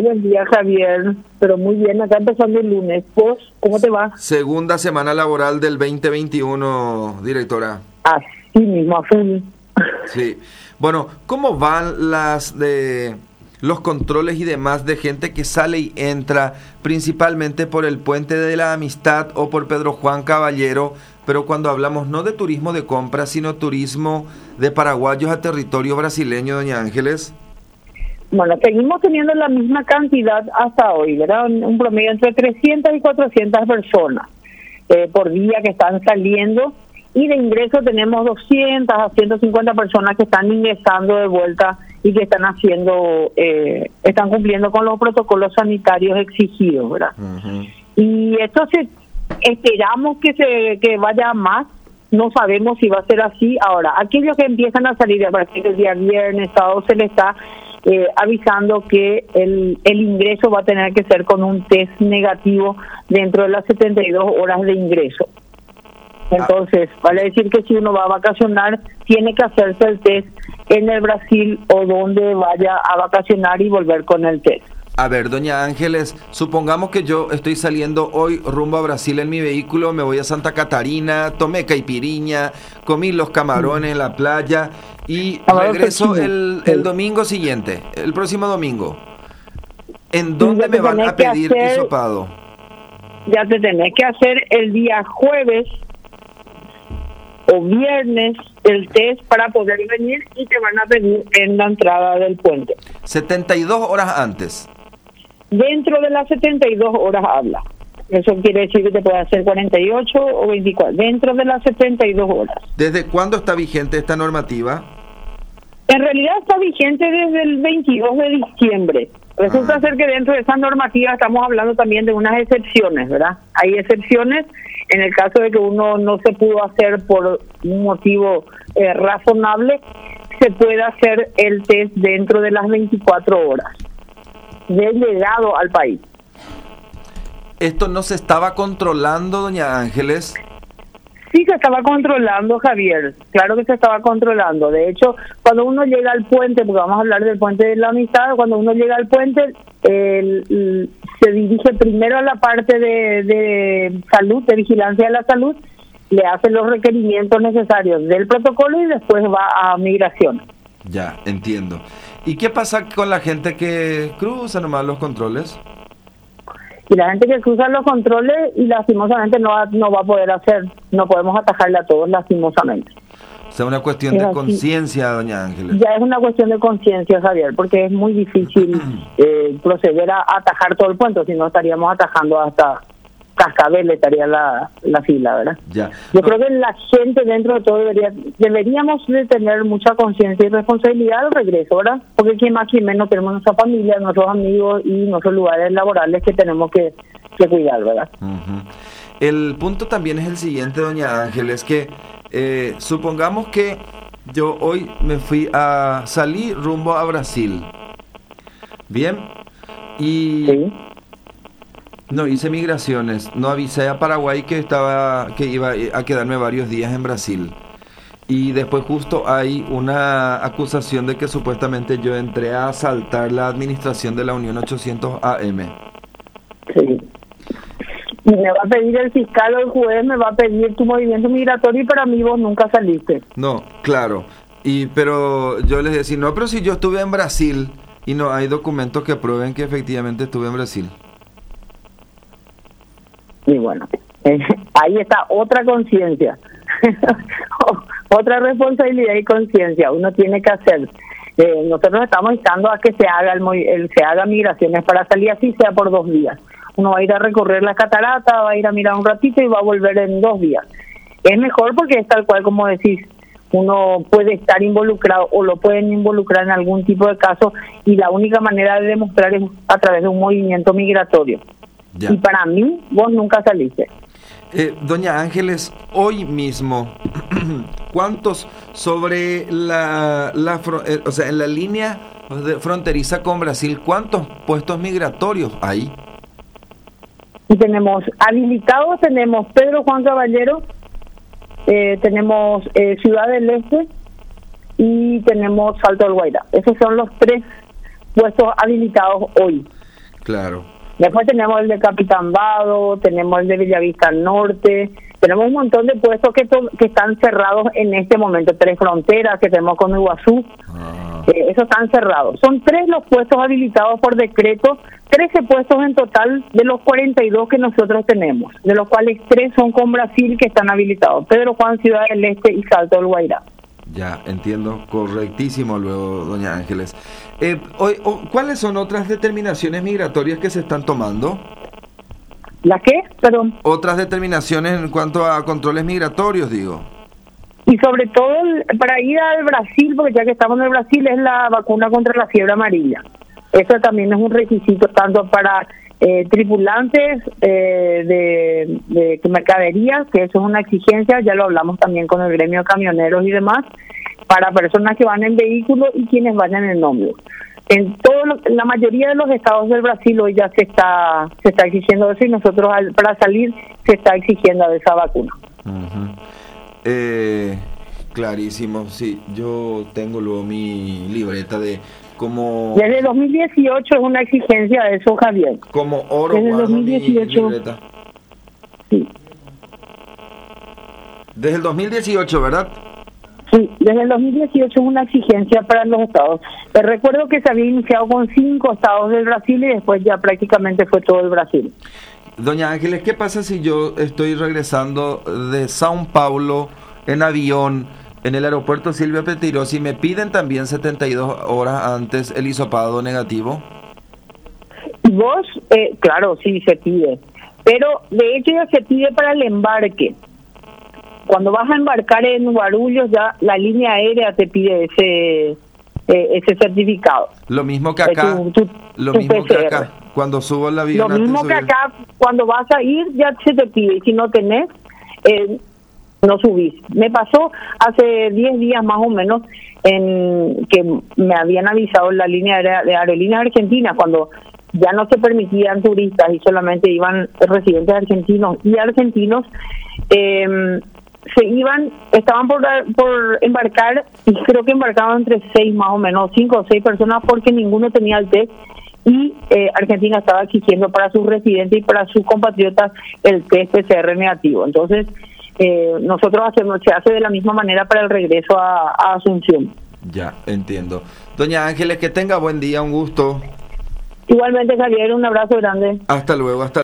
buen día, Javier. Pero muy bien, acá empezando el lunes. ¿Vos cómo te va? Segunda semana laboral del 2021, directora. Así mismo, a full. Sí. Bueno, ¿cómo van los controles y demás de gente que sale y entra, principalmente por el Puente de la Amistad o por Pedro Juan Caballero? Pero cuando hablamos no de turismo de compra, sino turismo de paraguayos a territorio brasileño, doña Ángeles. Bueno, seguimos teniendo la misma cantidad hasta hoy, ¿verdad? Un promedio entre 300 y 400 personas por día que están saliendo. Y de ingreso tenemos 200 a 150 personas que están ingresando de vuelta y que están cumpliendo con los protocolos sanitarios exigidos, ¿verdad? Uh-huh. Y esto esperamos que vaya más. No sabemos si va a ser así. Ahora, aquellos que empiezan a salir a partir del día viernes, sábado, se les está avisando que el ingreso va a tener que ser con un test negativo dentro de las 72 horas de ingreso. Entonces, vale decir que si uno va a vacacionar, tiene que hacerse el test en el Brasil o donde vaya a vacacionar y volver con el test. A ver, doña Ángeles, supongamos que yo estoy saliendo hoy rumbo a Brasil en mi vehículo, me voy a Santa Catarina, tomé caipiriña, comí los camarones en la playa y regreso el domingo siguiente, el próximo domingo. ¿En dónde me van a pedir hisopado? Ya te tenés que hacer el día jueves o viernes el test para poder venir y te van a pedir en la entrada del puente. 72 horas antes. Dentro de las 72 horas habla. Eso quiere decir que te puede hacer 48 o 24. Dentro de las 72 horas. ¿Desde cuándo está vigente esta normativa? En realidad está vigente desde el 22 de diciembre. Resulta ser que dentro de esa normativa estamos hablando también de unas excepciones, ¿verdad? Hay excepciones en el caso de que uno no se pudo hacer por un motivo razonable, se puede hacer el test dentro de las 24 horas de llegado al país. ¿Esto no se estaba controlando, doña Ángeles? Sí se estaba controlando, Javier. Claro que se estaba controlando. De hecho, cuando uno llega al puente, porque vamos a hablar del Puente de la Amistad, cuando uno llega al puente, se dirige primero a la parte de salud, de vigilancia de la salud, le hace los requerimientos necesarios del protocolo y después va a migración. Ya, entiendo. ¿Y qué pasa con la gente que cruza nomás los controles? Y la gente que cruza los controles y lastimosamente no va a poder hacer, no podemos atajarle a todos lastimosamente. O sea, una cuestión de conciencia, doña Ángeles. Ya es una cuestión de conciencia, Javier, porque es muy difícil proceder a atajar todo el puente, si no estaríamos atajando hasta Cascabel, estaría la fila, ¿verdad? Ya. Yo creo que la gente dentro de todo deberíamos de tener mucha conciencia y responsabilidad al regreso, ¿verdad? Porque quien más, quien menos tenemos nuestra familia, nuestros amigos y nuestros lugares laborales que tenemos que cuidar, ¿verdad? Uh-huh. El punto también es el siguiente, doña Ángeles, que supongamos que yo hoy me fui a salir rumbo a Brasil, ¿bien? Y sí. No hice migraciones, no avisé a Paraguay que iba a quedarme varios días en Brasil. Y después justo hay una acusación de que supuestamente yo entré a asaltar la administración de la Unión 800 AM. Sí. Y me va a pedir el fiscal o el juez, me va a pedir tu movimiento migratorio y para mí vos nunca saliste. No, claro. Pero yo les decía, no, pero si yo estuve en Brasil y no hay documentos que prueben que efectivamente estuve en Brasil. Y bueno, ahí está otra conciencia, otra responsabilidad y conciencia. Uno tiene que hacer. Nosotros estamos instando a que se haga migraciones para salir así sea por 2 días. Uno va a ir a recorrer la catarata, va a ir a mirar un ratito y va a volver en 2 días. Es mejor porque es tal cual como decís, uno puede estar involucrado o lo pueden involucrar en algún tipo de caso y la única manera de demostrar es a través de un movimiento migratorio. Ya. Y para mí, vos nunca saliste. Doña Ángeles, hoy mismo, ¿cuántos sobre en la línea fronteriza con Brasil, cuántos puestos migratorios hay? Y tenemos habilitados, tenemos Pedro Juan Caballero, tenemos Ciudad del Este y tenemos Salto del Guaira. Esos son los 3 puestos habilitados hoy. Claro. Después tenemos el de Capitán Vado, tenemos el de Bellavista Norte, tenemos un montón de puestos que están cerrados en este momento. Tres Fronteras que tenemos con Iguazú, esos están cerrados. Son 3 los puestos habilitados por decreto, 13 puestos en total de los 42 que nosotros tenemos, de los cuales 3 son con Brasil que están habilitados: Pedro Juan, Ciudad del Este y Salto del Guairá. Ya, entiendo, correctísimo luego, doña Ángeles. ¿Cuáles son otras determinaciones migratorias que se están tomando? ¿La qué? Perdón. Otras determinaciones en cuanto a controles migratorios, digo. Y sobre todo para ir al Brasil, porque ya que estamos en el Brasil, es la vacuna contra la fiebre amarilla. Eso también es un requisito tanto para tripulantes de mercaderías, que eso es una exigencia, ya lo hablamos también con el gremio de camioneros y demás, para personas que van en vehículo y quienes vayan en ómnibus. En la mayoría de los estados del Brasil hoy ya se está exigiendo eso, y nosotros para salir se está exigiendo esa vacuna. Clarísimo, sí. Yo tengo luego mi libreta de como... Desde 2018 es una exigencia de eso, Javier. Como oro. Desde 2018. Mi libreta. Sí. Desde el 2018, ¿verdad? Sí, desde el 2018 es una exigencia para los estados. Pero recuerdo que se había iniciado con 5 estados del Brasil y después ya prácticamente fue todo el Brasil. Doña Ángeles, ¿qué pasa si yo estoy regresando de São Paulo en avión en el aeropuerto Silvia Petirosi y me piden también 72 horas antes el hisopado negativo? Vos, claro, sí se pide, pero de hecho ya se pide para el embarque. Cuando vas a embarcar en Guarulhos, ya la línea aérea te pide ese certificado. Lo mismo que acá. Lo mismo que acá. Cuando subo el avión. Lo mismo que acá, cuando vas a ir, ya se te pide. Y si no tenés, no subís. Me pasó hace 10 días más o menos que me habían avisado en la línea de Aerolíneas Argentinas, cuando ya no se permitían turistas y solamente iban residentes argentinos y argentinos. Estaban por embarcar, y creo que embarcaban entre 6 más o menos, 5 o 6 personas, porque ninguno tenía el test, y Argentina estaba exigiendo para sus residentes y para sus compatriotas el test PCR negativo. Entonces nosotros se hace de la misma manera para el regreso a Asunción. Ya, entiendo. Doña Ángeles, que tenga buen día, un gusto. Igualmente, Javier, un abrazo grande. Hasta luego, hasta